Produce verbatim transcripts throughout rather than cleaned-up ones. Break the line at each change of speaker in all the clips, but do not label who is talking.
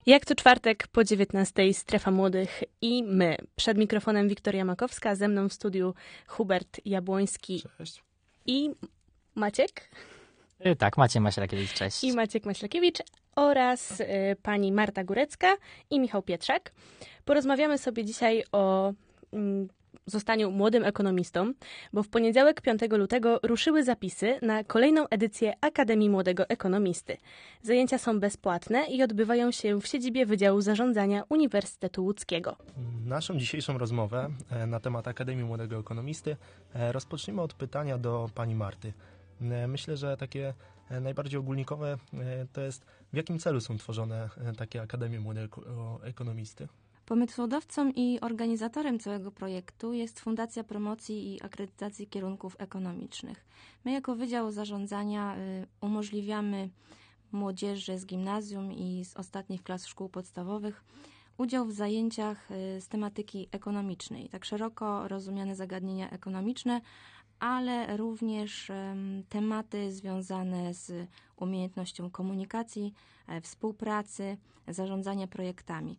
Jak co czwartek po dziewiętnastej Strefa Młodych i my. Przed mikrofonem Wiktoria Makowska, ze mną w studiu Hubert Jabłoński.
Cześć.
I Maciek.
Yy, tak, Maciej Maślakiewicz, cześć.
I Maciek Maślakiewicz oraz y, pani Marta Górecka i Michał Pietrzak. Porozmawiamy sobie dzisiaj o y, zostaniu młodym ekonomistą, bo w poniedziałek piątego lutego ruszyły zapisy na kolejną edycję Akademii Młodego Ekonomisty. Zajęcia są bezpłatne i odbywają się w siedzibie Wydziału Zarządzania Uniwersytetu Łódzkiego.
Naszą dzisiejszą rozmowę na temat Akademii Młodego Ekonomisty rozpoczniemy od pytania do pani Marty. Myślę, że takie najbardziej ogólnikowe to jest, w jakim celu są tworzone takie Akademie Młodego Ekonomisty?
Pomysłodawcą i organizatorem całego projektu jest Fundacja Promocji i Akredytacji Kierunków Ekonomicznych. My jako Wydział Zarządzania y, umożliwiamy młodzieży z gimnazjum i z ostatnich klas szkół podstawowych udział w zajęciach y, z tematyki ekonomicznej, tak szeroko rozumiane zagadnienia ekonomiczne, ale również y, tematy związane z umiejętnością komunikacji, y, współpracy, zarządzania projektami.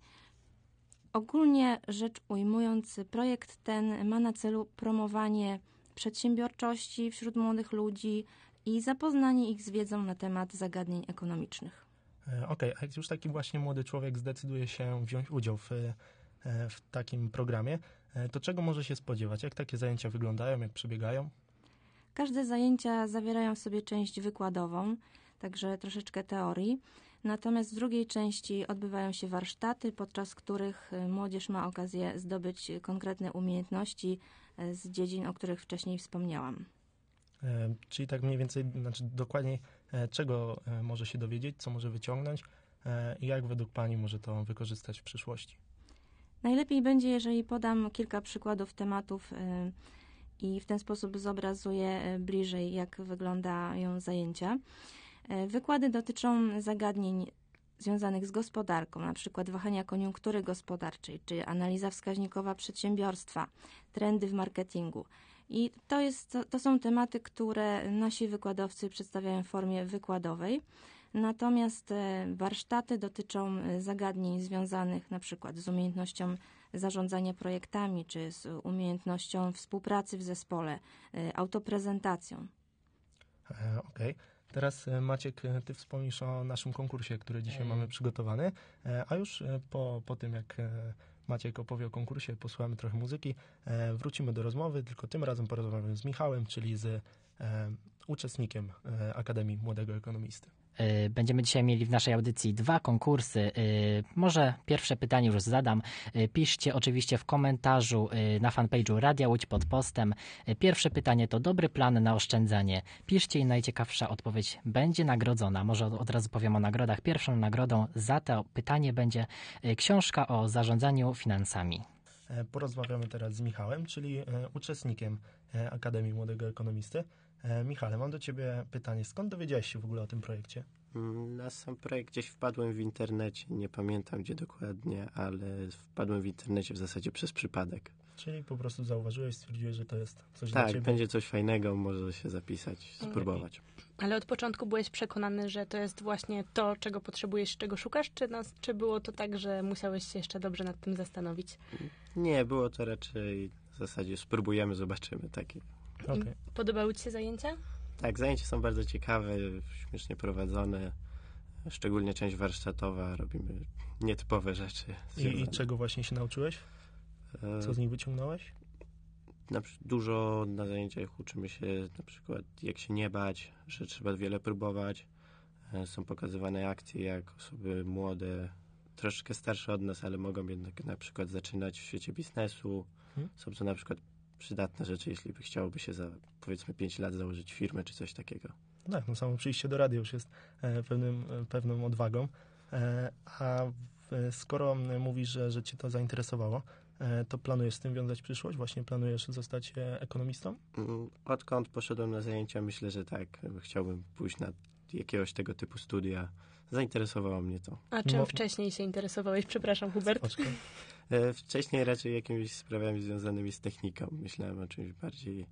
Ogólnie rzecz ujmując, projekt ten ma na celu promowanie przedsiębiorczości wśród młodych ludzi i zapoznanie ich z wiedzą na temat zagadnień ekonomicznych.
Okej, okay, a jak już taki właśnie młody człowiek zdecyduje się wziąć udział w, w takim programie, to czego może się spodziewać? Jak takie zajęcia wyglądają, jak przebiegają?
Każde zajęcia zawierają w sobie część wykładową, także troszeczkę teorii. Natomiast w drugiej części odbywają się warsztaty, podczas których młodzież ma okazję zdobyć konkretne umiejętności z dziedzin, o których wcześniej wspomniałam.
E, czyli tak mniej więcej, znaczy dokładniej e, czego e, może się dowiedzieć, co może wyciągnąć e, i jak według pani może to wykorzystać w przyszłości?
Najlepiej będzie, jeżeli podam kilka przykładów tematów e, i w ten sposób zobrazuję bliżej, jak wyglądają zajęcia. Wykłady dotyczą zagadnień związanych z gospodarką, na przykład wahania koniunktury gospodarczej, czy analiza wskaźnikowa przedsiębiorstwa, trendy w marketingu. I to, jest, to są tematy, które nasi wykładowcy przedstawiają w formie wykładowej. Natomiast warsztaty dotyczą zagadnień związanych na przykład z umiejętnością zarządzania projektami, czy z umiejętnością współpracy w zespole, autoprezentacją.
E, Okej. Okay. Teraz Maciek, ty wspomnisz o naszym konkursie, który dzisiaj mamy przygotowany, a już po, po tym, jak Maciek opowie o konkursie, posłuchamy trochę muzyki, wrócimy do rozmowy, tylko tym razem porozmawiamy z Michałem, czyli z uczestnikiem Akademii Młodego Ekonomisty.
Będziemy dzisiaj mieli w naszej audycji dwa konkursy. Może pierwsze pytanie już zadam. Piszcie oczywiście w komentarzu na fanpage'u Radia Łódź pod postem. Pierwsze pytanie to dobry plan na oszczędzanie. Piszcie i najciekawsza odpowiedź będzie nagrodzona. Może od razu powiem o nagrodach. Pierwszą nagrodą za to pytanie będzie książka o zarządzaniu finansami.
Porozmawiamy teraz z Michałem, czyli uczestnikiem Akademii Młodego Ekonomisty. Michale, mam do ciebie pytanie. Skąd dowiedziałeś się w ogóle o tym projekcie?
Na sam projekt gdzieś wpadłem w internecie, nie pamiętam gdzie dokładnie, ale wpadłem w internecie w zasadzie przez przypadek.
Czyli po prostu zauważyłeś, stwierdziłeś, że to jest coś
tak,
dla ciebie?
Tak, będzie coś fajnego, może się zapisać, spróbować.
Ale od początku byłeś przekonany, że to jest właśnie to, czego potrzebujesz, czego szukasz, czy, nas, czy było to tak, że musiałeś się jeszcze dobrze nad tym zastanowić?
Nie, było to raczej w zasadzie spróbujemy, zobaczymy. Taki.
Okay.
Podobały ci się zajęcia?
Tak, zajęcia są bardzo ciekawe, śmiesznie prowadzone, szczególnie część warsztatowa, robimy nietypowe rzeczy.
I, I czego właśnie się nauczyłeś? Co z nich wyciągnąłeś?
Na, dużo na zajęciach uczymy się na przykład jak się nie bać, że trzeba wiele próbować. Są pokazywane akcje, jak osoby młode, troszeczkę starsze od nas, ale mogą jednak na przykład zaczynać w świecie biznesu. Hmm? Są to na przykład przydatne rzeczy, jeśli by chciałoby się za powiedzmy pięć lat założyć firmę czy coś takiego.
Tak, no samo przyjście do radia już jest e, pewnym, e, pewną odwagą. E, a w, skoro mówisz, że, że cię to zainteresowało, e, to planujesz z tym wiązać przyszłość? Właśnie planujesz zostać e, ekonomistą?
Odkąd poszedłem na zajęcia, myślę, że tak. Chciałbym pójść na jakiegoś tego typu studia. Zainteresowało mnie to.
A czym Mo- wcześniej się interesowałeś? Przepraszam, Hubert.
Wcześniej raczej jakimiś sprawami związanymi z techniką. Myślałem o czymś bardziej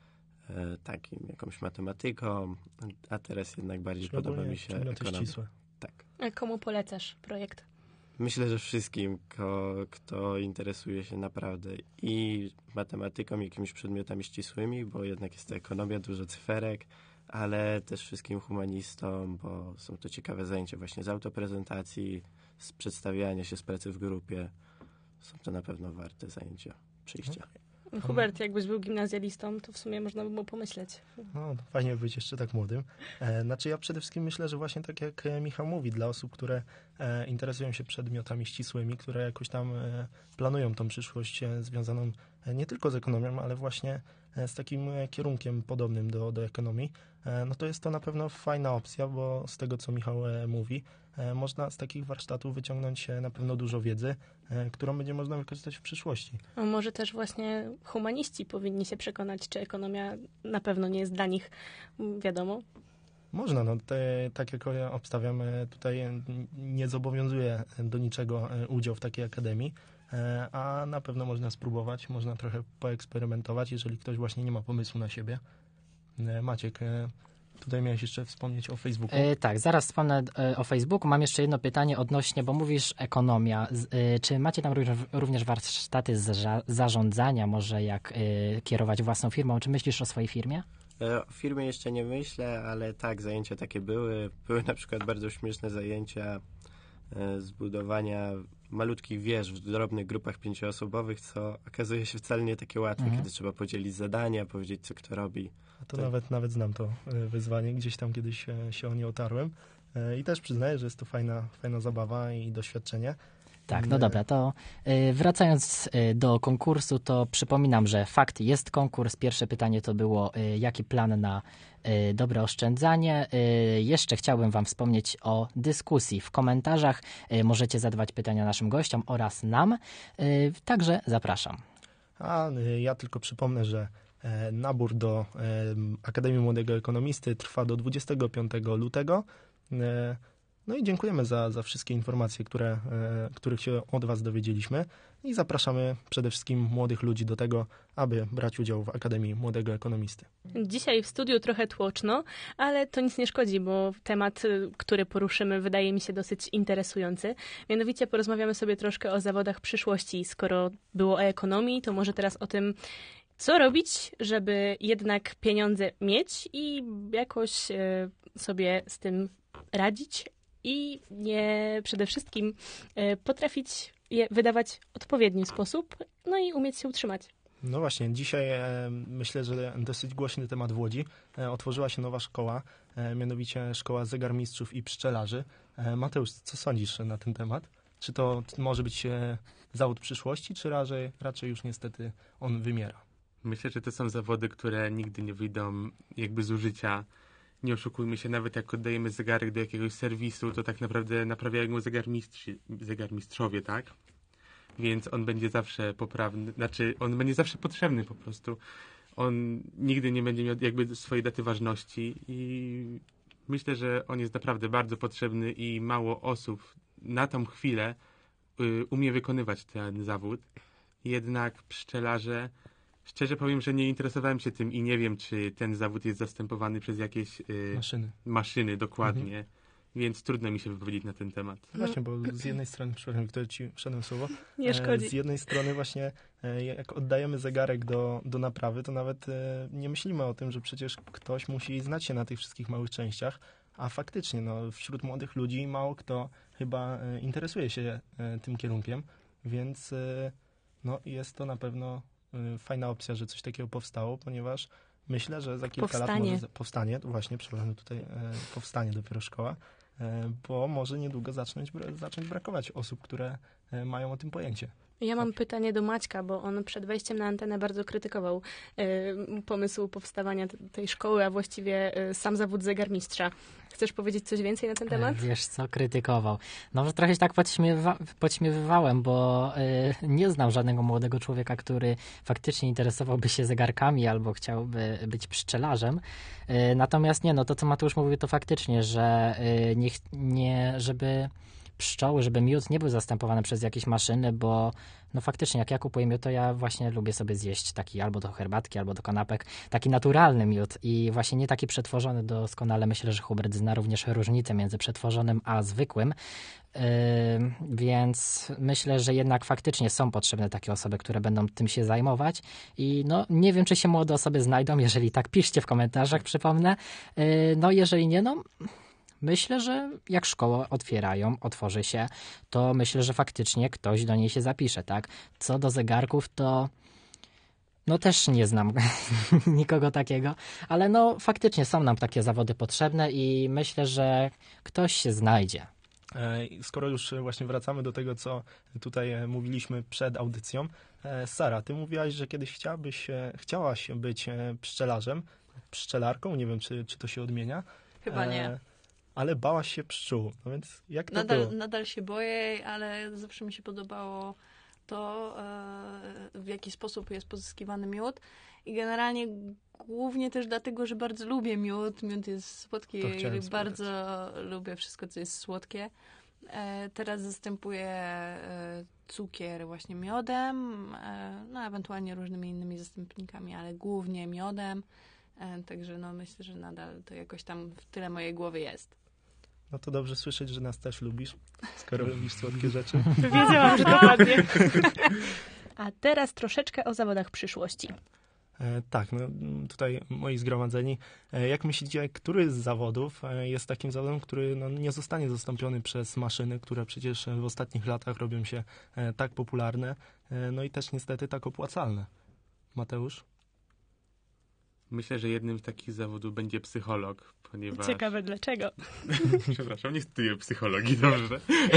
e, takim, jakąś matematyką, a teraz jednak bardziej podoba mi się ekonomia.
Ścisłe.
Tak.
A komu polecasz projekt?
Myślę, że wszystkim, kto, kto interesuje się naprawdę i matematyką, jakimiś przedmiotami ścisłymi, bo jednak jest to ekonomia, dużo cyferek, ale też wszystkim humanistom, bo są to ciekawe zajęcia właśnie z autoprezentacji, z przedstawiania się, z pracy w grupie. Są to na pewno warte zajęcia, przyjścia.
Hubert, jakbyś był gimnazjalistą, to w sumie można by było pomyśleć.
No, fajnie być jeszcze tak młodym. E, znaczy ja przede wszystkim myślę, że właśnie tak jak Michał mówi, dla osób, które e, interesują się przedmiotami ścisłymi, które jakoś tam e, planują tą przyszłość e, związaną e, nie tylko z ekonomią, ale właśnie e, z takim e, kierunkiem podobnym do, do ekonomii, e, no to jest to na pewno fajna opcja, bo z tego, co Michał e, mówi, e, można z takich warsztatów wyciągnąć e, na pewno dużo wiedzy, e, którą będzie można wykorzystać w przyszłości.
A może też właśnie humaniści powinni się przekonać, czy ekonomia na pewno nie jest dla nich wiadomo.
Można, no te, tak jak ja obstawiam, e, tutaj nie zobowiązuje do niczego e, udział w takiej akademii, e, a na pewno można spróbować, można trochę poeksperymentować, jeżeli ktoś właśnie nie ma pomysłu na siebie. E, Maciek, e, tutaj miałeś jeszcze wspomnieć o Facebooku.
E, tak, zaraz wspomnę e, o Facebooku. Mam jeszcze jedno pytanie odnośnie, bo mówisz ekonomia. Z, e, czy macie tam również, również warsztaty za, zarządzania, może jak e, kierować własną firmą? Czy myślisz o swojej firmie?
O firmie jeszcze nie myślę, ale tak, zajęcia takie były. Były na przykład bardzo śmieszne zajęcia z budowania malutkich wież w drobnych grupach pięcioosobowych, co okazuje się wcale nie takie łatwe, mhm. kiedy trzeba podzielić zadania, powiedzieć, co kto robi.
A to tak. nawet, nawet znam to wyzwanie, gdzieś tam kiedyś się o nie otarłem i też przyznaję, że jest to fajna, fajna zabawa i doświadczenie.
Tak, no dobra, to y, wracając y, do konkursu, to przypominam, że fakt jest konkurs. Pierwsze pytanie to było, y, jaki plan na y, dobre oszczędzanie. Y, jeszcze chciałbym wam wspomnieć o dyskusji w komentarzach. Y, możecie zadawać pytania naszym gościom oraz nam. Y, także zapraszam.
A y, ja tylko przypomnę, że e, nabór do e, Akademii Młodego Ekonomisty trwa do dwudziestego piątego lutego. E, No i dziękujemy za, za wszystkie informacje, które, e, których się od was dowiedzieliśmy i zapraszamy przede wszystkim młodych ludzi do tego, aby brać udział w Akademii Młodego Ekonomisty.
Dzisiaj w studiu trochę tłoczno, ale to nic nie szkodzi, bo temat, który poruszymy, wydaje mi się dosyć interesujący. Mianowicie porozmawiamy sobie troszkę o zawodach przyszłości. Skoro było o ekonomii, to może teraz o tym, co robić, żeby jednak pieniądze mieć i jakoś e, sobie z tym radzić, i nie przede wszystkim e, potrafić je wydawać w odpowiedni sposób, no i umieć się utrzymać.
No właśnie, dzisiaj e, myślę, że dosyć głośny temat w Łodzi. E, otworzyła się nowa szkoła, e, mianowicie Szkoła Zegarmistrzów i Pszczelarzy. E, Mateusz, co sądzisz na ten temat? Czy to może być e, zawód przyszłości, czy raczej, raczej już niestety on wymiera?
Myślę, że to są zawody, które nigdy nie wyjdą jakby z użycia. Nie oszukujmy się, nawet jak oddajemy zegarek do jakiegoś serwisu, to tak naprawdę naprawiają go zegarmistrzy, zegarmistrzowie, tak? Więc on będzie zawsze poprawny, znaczy on będzie zawsze potrzebny po prostu. On nigdy nie będzie miał jakby swojej daty ważności i myślę, że on jest naprawdę bardzo potrzebny i mało osób na tą chwilę y, umie wykonywać ten zawód. Jednak pszczelarze, szczerze powiem, że nie interesowałem się tym i nie wiem, czy ten zawód jest zastępowany przez jakieś y,
maszyny.
maszyny, dokładnie. Mhm. Więc trudno mi się wypowiedzieć na ten temat.
Właśnie, bo z jednej strony, przepraszam, które ci wszedłem słowo,
nie szkodzi.
Z jednej strony właśnie jak oddajemy zegarek do, do naprawy, to nawet nie myślimy o tym, że przecież ktoś musi znać się na tych wszystkich małych częściach, a faktycznie no, wśród młodych ludzi mało kto chyba interesuje się tym kierunkiem, więc no, jest to na pewno fajna opcja, że coś takiego powstało, ponieważ myślę, że za kilka
powstanie.
lat może powstanie, właśnie, przepraszam, tutaj e, powstanie dopiero szkoła, e, bo może niedługo zacząć, zacząć brakować osób, które e, mają o tym pojęcie.
Ja mam pytanie do Maćka, bo on przed wejściem na antenę bardzo krytykował y, pomysł powstawania t- tej szkoły, a właściwie y, sam zawód zegarmistrza. Chcesz powiedzieć coś więcej na ten temat?
Wiesz co, krytykował. No, że trochę się tak podśmiewa- podśmiewywałem, bo y, nie znam żadnego młodego człowieka, który faktycznie interesowałby się zegarkami albo chciałby być pszczelarzem. Y, natomiast nie, no to co Mateusz mówił, to faktycznie, że y, nie, nie, żeby pszczoły, żeby miód nie był zastępowany przez jakieś maszyny, bo no faktycznie jak ja kupuję miód, to ja właśnie lubię sobie zjeść taki albo do herbatki, albo do kanapek, taki naturalny miód i właśnie nie taki przetworzony doskonale. Myślę, że Hubert zna również różnicę między przetworzonym a zwykłym, yy, więc myślę, że jednak faktycznie są potrzebne takie osoby, które będą tym się zajmować i no nie wiem, czy się młode osoby znajdą, jeżeli tak, piszcie w komentarzach, przypomnę. Yy, no jeżeli nie, no myślę, że jak szkoły otwierają, otworzy się, to myślę, że faktycznie ktoś do niej się zapisze, tak? Co do zegarków, to no też nie znam nikogo takiego, ale no faktycznie są nam takie zawody potrzebne i myślę, że ktoś się znajdzie.
Skoro już właśnie wracamy do tego, co tutaj mówiliśmy przed audycją, Sara, ty mówiłaś, że kiedyś chciałabyś, chciałaś być pszczelarzem, pszczelarką, nie wiem, czy, czy to się odmienia.
Chyba nie.
Ale bałaś się pszczół, no więc jak to
nadal,
było?
Nadal się boję, ale zawsze mi się podobało to, w jaki sposób jest pozyskiwany miód i generalnie głównie też dlatego, że bardzo lubię miód. Miód jest słodki i bardzo lubię wszystko, co jest słodkie. Teraz zastępuję cukier właśnie miodem, no ewentualnie różnymi innymi zastępnikami, ale głównie miodem. Także no myślę, że nadal to jakoś tam w tyle mojej głowy jest.
No to dobrze słyszeć, że nas też lubisz, skoro lubisz słodkie rzeczy.
Wiedziałam, że to padnie. A teraz troszeczkę o zawodach przyszłości.
E, tak, no tutaj moi zgromadzeni. E, jak myślicie, który z zawodów jest takim zawodem, który no, nie zostanie zastąpiony przez maszyny, które przecież w ostatnich latach robią się e, tak popularne, e, no i też niestety tak opłacalne? Mateusz?
Myślę, że jednym z takich zawodów będzie psycholog, ponieważ...
Ciekawe dlaczego.
Przepraszam, nie studiuję psychologii, dobrze.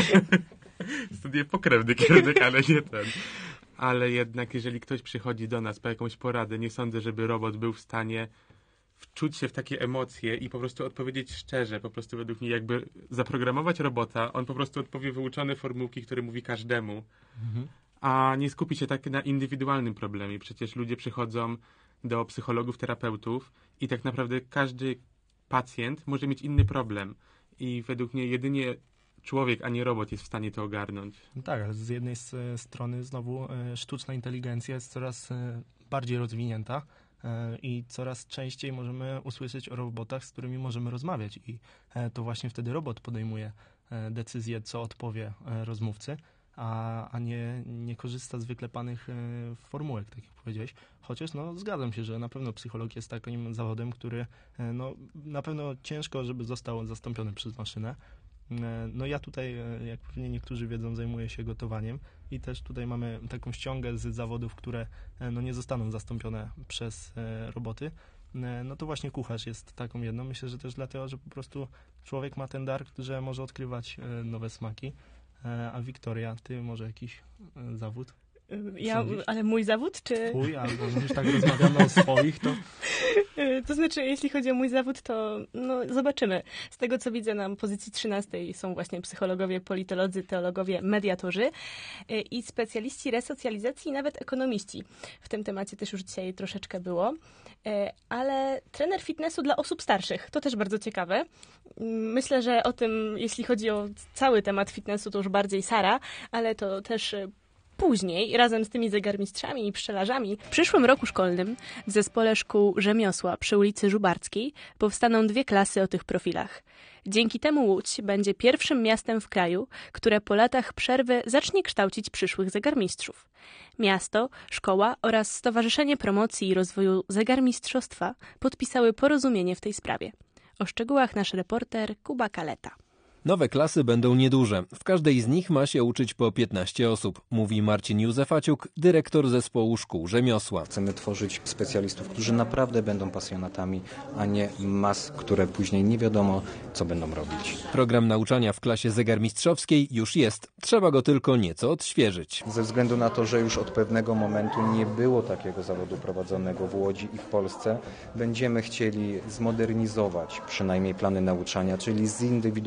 Studiuję pokrewny kierunek, ale nie ten. Ale jednak, jeżeli ktoś przychodzi do nas po jakąś poradę, nie sądzę, żeby robot był w stanie wczuć się w takie emocje i po prostu odpowiedzieć szczerze. Po prostu według mnie jakby zaprogramować robota, on po prostu odpowie wyuczone formułki, które mówi każdemu, mhm. a nie skupi się tak na indywidualnym problemie. Przecież ludzie przychodzą do psychologów, terapeutów i tak naprawdę każdy pacjent może mieć inny problem i według mnie jedynie człowiek, a nie robot jest w stanie to ogarnąć.
No tak, ale z jednej strony znowu sztuczna inteligencja jest coraz bardziej rozwinięta i coraz częściej możemy usłyszeć o robotach, z którymi możemy rozmawiać i to właśnie wtedy robot podejmuje decyzję, co odpowie rozmówcy, a, a nie, nie korzysta z wyklepanych formułek, tak jak powiedziałeś. Chociaż no, zgadzam się, że na pewno psycholog jest takim zawodem, który no, na pewno ciężko, żeby został zastąpiony przez maszynę. No ja tutaj, jak pewnie niektórzy wiedzą, zajmuję się gotowaniem i też tutaj mamy taką ściągę z zawodów, które no, nie zostaną zastąpione przez roboty. No to właśnie kucharz jest taką jedną. Myślę, że też dlatego, że po prostu człowiek ma ten dar, że może odkrywać nowe smaki. A Wiktoria, ty może jakiś zawód?
Ja, ale mój zawód, czy...
Twój, albo już tak rozmawiamy o swoich, to...
To znaczy, jeśli chodzi o mój zawód, to no, zobaczymy. Z tego, co widzę, na pozycji trzynastej są właśnie psychologowie, politolodzy, teologowie, mediatorzy i specjaliści resocjalizacji i nawet ekonomiści. W tym temacie też już dzisiaj troszeczkę było. Ale trener fitnessu dla osób starszych, to też bardzo ciekawe. Myślę, że o tym, jeśli chodzi o cały temat fitnessu, to już bardziej Sara, ale to też... Później, razem z tymi zegarmistrzami i pszczelarzami, w przyszłym roku szkolnym w Zespole Szkół Rzemiosła przy ulicy Żubarskiej powstaną dwie klasy o tych profilach. Dzięki temu Łódź będzie pierwszym miastem w kraju, które po latach przerwy zacznie kształcić przyszłych zegarmistrzów. Miasto, szkoła oraz Stowarzyszenie Promocji i Rozwoju Zegarmistrzostwa podpisały porozumienie w tej sprawie. O szczegółach nasz reporter Kuba Kaleta.
Nowe klasy będą nieduże. W każdej z nich ma się uczyć po piętnaście osób, mówi Marcin Józefaciuk, dyrektor Zespołu Szkół Rzemiosła.
Chcemy tworzyć specjalistów, którzy naprawdę będą pasjonatami, a nie mas, które później nie wiadomo, co będą robić.
Program nauczania w klasie zegarmistrzowskiej już jest. Trzeba go tylko nieco odświeżyć.
Ze względu na to, że już od pewnego momentu nie było takiego zawodu prowadzonego w Łodzi i w Polsce, będziemy chcieli zmodernizować przynajmniej plany nauczania, czyli zindywidualizować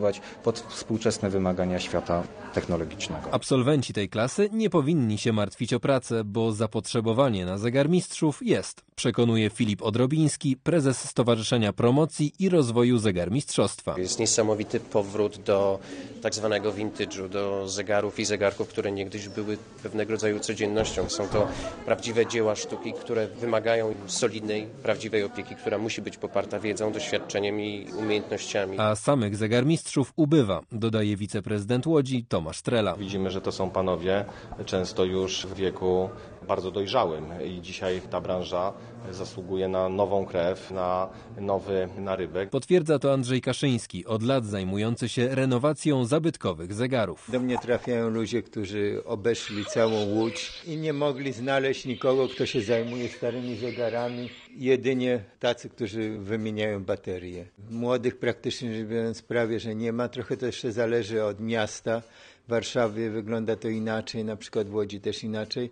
dostosować pod współczesne wymagania świata technologicznego.
Absolwenci tej klasy nie powinni się martwić o pracę, bo zapotrzebowanie na zegarmistrzów jest, przekonuje Filip Odrobiński, prezes Stowarzyszenia Promocji i Rozwoju Zegarmistrzostwa.
Jest niesamowity powrót do tak zwanego vintage'u, do zegarów i zegarków, które niegdyś były pewnego rodzaju codziennością. Są to prawdziwe dzieła sztuki, które wymagają solidnej, prawdziwej opieki, która musi być poparta wiedzą, doświadczeniem i umiejętnościami.
A samych zegarmistrzów ubywa, dodaje wiceprezydent Łodzi Tomasz Trela.
Widzimy, że to są panowie często już w wieku bardzo dojrzałym i dzisiaj ta branża zasługuje na nową krew, na nowy narybek.
Potwierdza to Andrzej Kaszyński, od lat zajmujący się renowacją zabytkowych zegarów.
Do mnie trafiają ludzie, którzy obeszli całą Łódź i nie mogli znaleźć nikogo, kto się zajmuje starymi zegarami. Jedynie tacy, którzy wymieniają baterie. Młodych praktycznie rzecz biorąc prawie, że nie ma. Trochę to jeszcze zależy od miasta. W Warszawie wygląda to inaczej, na przykład w Łodzi też inaczej.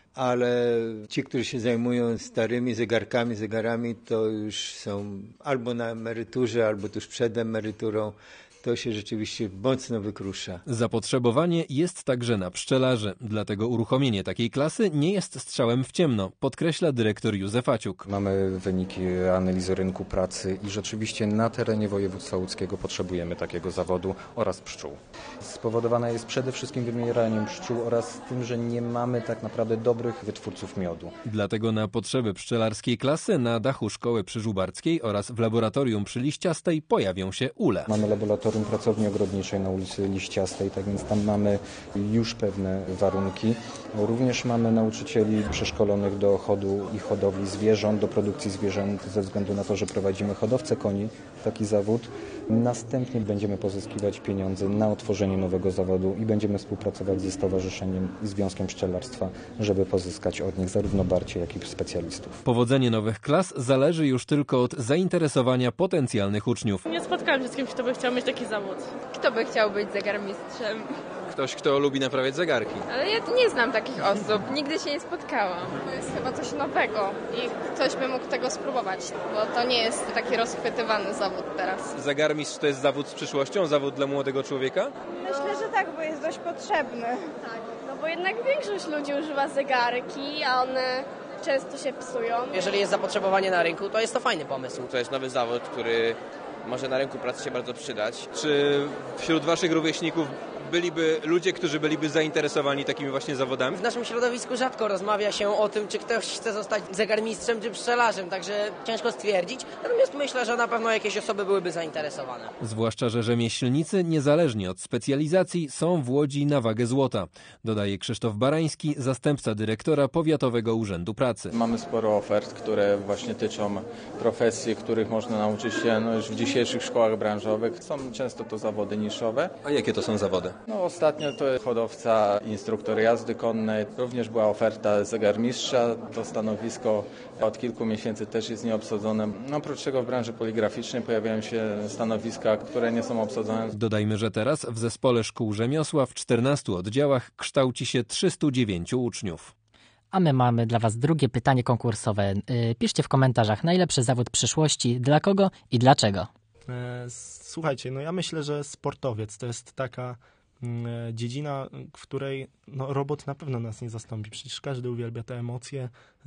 Ale ci, którzy się zajmują starymi zegarkami, zegarami, to już są albo na emeryturze, albo tuż przed emeryturą. To się rzeczywiście mocno wykrusza.
Zapotrzebowanie jest także na pszczelarzy, dlatego uruchomienie takiej klasy nie jest strzałem w ciemno, podkreśla dyrektor Józef Aciuk.
Mamy wyniki analizy rynku pracy i rzeczywiście na terenie województwa łódzkiego potrzebujemy takiego zawodu oraz pszczół. Spowodowana jest przede wszystkim wymieraniem pszczół oraz tym, że nie mamy tak naprawdę dobrych wytwórców miodu.
Dlatego na potrzeby pszczelarskiej klasy na dachu szkoły przy Żubarckiej oraz w laboratorium przy Liściastej pojawią się ule.
Mamy laboratorium pracowni ogrodniczej na ulicy Liściastej, tak więc tam mamy już pewne warunki. Również mamy nauczycieli przeszkolonych do chodu i hodowli zwierząt, do produkcji zwierząt ze względu na to, że prowadzimy hodowcę koni, taki zawód. Następnie będziemy pozyskiwać pieniądze na otworzenie nowego zawodu i będziemy współpracować ze Stowarzyszeniem i Związkiem Pszczelarstwa, żeby pozyskać od nich zarówno barcie, jak i specjalistów.
Powodzenie nowych klas zależy już tylko od zainteresowania potencjalnych uczniów.
Nie spotkałam się z kimś, kto by chciał mieć taki zawód.
Kto by chciał być zegarmistrzem?
Ktoś, kto lubi naprawiać zegarki.
Ale ja nie znam takich osób, nigdy się nie spotkałam.
To jest chyba coś nowego i ktoś by mógł tego spróbować, bo to nie jest taki rozchwytywany zawód teraz.
Zegarmistrz to jest zawód z przyszłością, zawód dla młodego człowieka?
Myślę, że tak, bo jest dość potrzebny. Tak, no bo jednak większość ludzi używa zegarki, a one często się psują.
Jeżeli jest zapotrzebowanie na rynku, to jest to fajny pomysł.
To jest nowy zawód, który może na rynku pracy się bardzo przydać. Czy wśród waszych rówieśników byliby ludzie, którzy byliby zainteresowani takimi właśnie zawodami?
W naszym środowisku rzadko rozmawia się o tym, czy ktoś chce zostać zegarmistrzem czy pszczelarzem, także ciężko stwierdzić. Natomiast myślę, że na pewno jakieś osoby byłyby zainteresowane.
Zwłaszcza, że rzemieślnicy, niezależnie od specjalizacji, są w Łodzi na wagę złota, dodaje Krzysztof Barański, zastępca dyrektora Powiatowego Urzędu Pracy.
Mamy sporo ofert, które właśnie tyczą profesji, których można nauczyć się no, już w dzisiejszych szkołach branżowych. Są często to zawody niszowe.
A jakie to są zawody?
No, ostatnio to jest hodowca, instruktor jazdy konnej. Również była oferta zegarmistrza. To stanowisko od kilku miesięcy też jest nieobsadzone. No, oprócz tego w branży poligraficznej pojawiają się stanowiska, które nie są obsadzone.
Dodajmy, że teraz w Zespole Szkół Rzemiosła w czternastu oddziałach kształci się trzystu dziewięciu uczniów.
A my mamy dla Was drugie pytanie konkursowe. Piszcie w komentarzach najlepszy zawód przyszłości, dla kogo i dlaczego.
Słuchajcie, no ja myślę, że sportowiec to jest taka dziedzina, w której no, robot na pewno nas nie zastąpi. Przecież każdy uwielbia te emocje,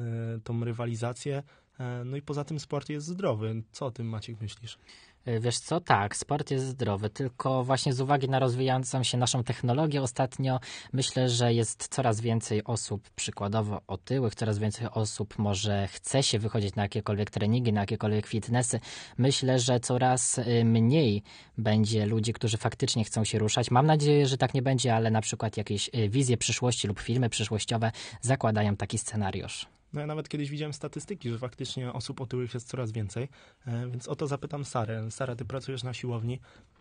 tą rywalizację. No i poza tym sport jest zdrowy. Co o tym, Maciek, myślisz?
Wiesz co, tak, sport jest zdrowy, tylko właśnie z uwagi na rozwijającą się naszą technologię ostatnio myślę, że jest coraz więcej osób przykładowo otyłych, coraz więcej osób może chce się wychodzić na jakiekolwiek treningi, na jakiekolwiek fitnessy. Myślę, że coraz mniej będzie ludzi, którzy faktycznie chcą się ruszać. Mam nadzieję, że tak nie będzie, ale na przykład jakieś wizje przyszłości lub filmy przyszłościowe zakładają taki scenariusz.
No ja nawet kiedyś widziałem statystyki, że faktycznie osób otyłych jest coraz więcej, więc o to zapytam Sarę. Sara, ty pracujesz na siłowni.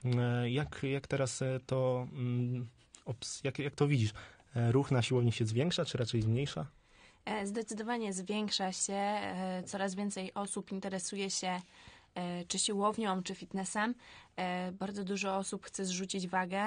Jak, jak teraz to, jak, jak to widzisz? Ruch na siłowni się zwiększa, czy raczej zmniejsza?
Zdecydowanie zwiększa się. Coraz więcej osób interesuje się czy siłownią, czy fitnessem. Bardzo dużo osób chce zrzucić wagę.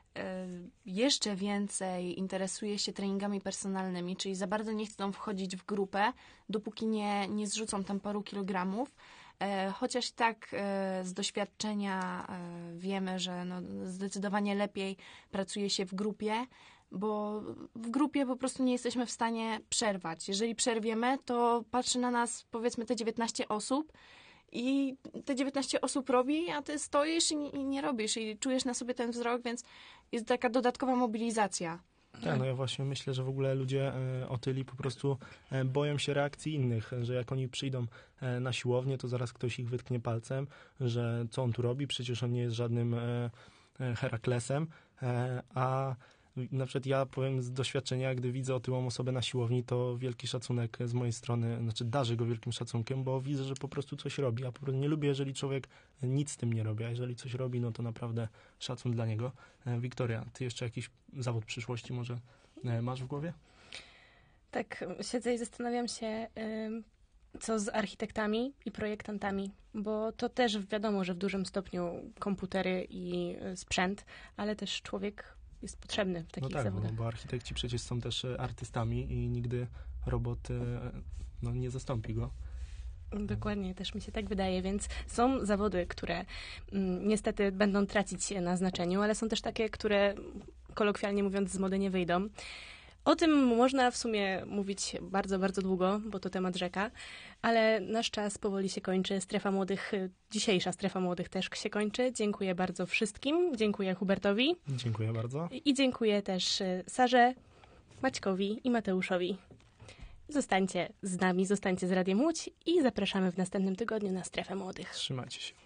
Jeszcze więcej interesuje się treningami personalnymi, czyli za bardzo nie chcą wchodzić w grupę, dopóki nie, nie zrzucą tam paru kilogramów.
E, chociaż tak e, z doświadczenia e, wiemy, że no, zdecydowanie lepiej pracuje się w grupie, bo w grupie po prostu nie jesteśmy w stanie przerwać. Jeżeli przerwiemy, to patrzy na nas powiedzmy te dziewiętnaście osób i te dziewiętnaście osób robi, a ty stoisz i nie, i nie robisz i czujesz na sobie ten wzrok, więc jest taka dodatkowa mobilizacja.
Tak, no ja właśnie myślę, że w ogóle ludzie e, otyli po prostu e, boją się reakcji innych, że jak oni przyjdą e, na siłownię, to zaraz ktoś ich wytknie palcem, że co on tu robi, przecież on nie jest żadnym e, e, Heraklesem, e, a na przykład ja powiem z doświadczenia, gdy widzę otyłą osobę na siłowni, to wielki szacunek z mojej strony, znaczy darzę go wielkim szacunkiem, bo widzę, że po prostu coś robi. Ja po prostu nie lubię, jeżeli człowiek nic z tym nie robi, a jeżeli coś robi, no to naprawdę szacun dla niego. E, Wiktoria, ty jeszcze jakiś zawód przyszłości może e, masz w głowie?
Tak, siedzę i zastanawiam się, y, co z architektami i projektantami, bo to też wiadomo, że w dużym stopniu komputery i y, sprzęt, ale też człowiek jest potrzebny w takich
no tak,
zawodach.
Bo, bo architekci przecież są też artystami i nigdy robot e, no, nie zastąpi go.
Dokładnie, też mi się tak wydaje, więc są zawody, które mm, niestety będą tracić na znaczeniu, ale są też takie, które kolokwialnie mówiąc z mody nie wyjdą. O tym można w sumie mówić bardzo, bardzo długo, bo to temat rzeka, ale nasz czas powoli się kończy. Strefa Młodych, dzisiejsza Strefa Młodych też się kończy. Dziękuję bardzo wszystkim. Dziękuję Hubertowi.
Dziękuję bardzo.
I dziękuję też Sarze, Maćkowi i Mateuszowi. Zostańcie z nami, zostańcie z Radiem Łódź i zapraszamy w następnym tygodniu na Strefę Młodych.
Trzymajcie się.